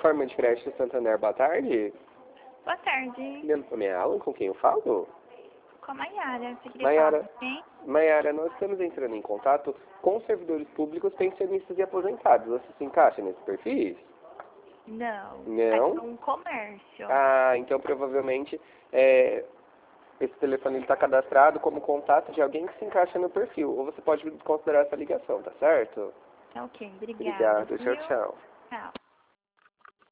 plataforma de crédito Santander, boa tarde. Boa tarde. Meu nome é Alan, com quem eu falo? Com a Maiara. Você queria Maiara. falar com quem? Maiara, nós estamos entrando em contato com servidores públicos, pensionistas e aposentados. Você se encaixa nesse perfil? Não. Não? É um comércio. Ah, então provavelmente esse telefone está cadastrado como contato de alguém que se encaixa no perfil. Ou você pode considerar essa ligação, tá certo? Tá ok. Obrigada. Obrigado. Tchau, Viu? tchau. Tchau.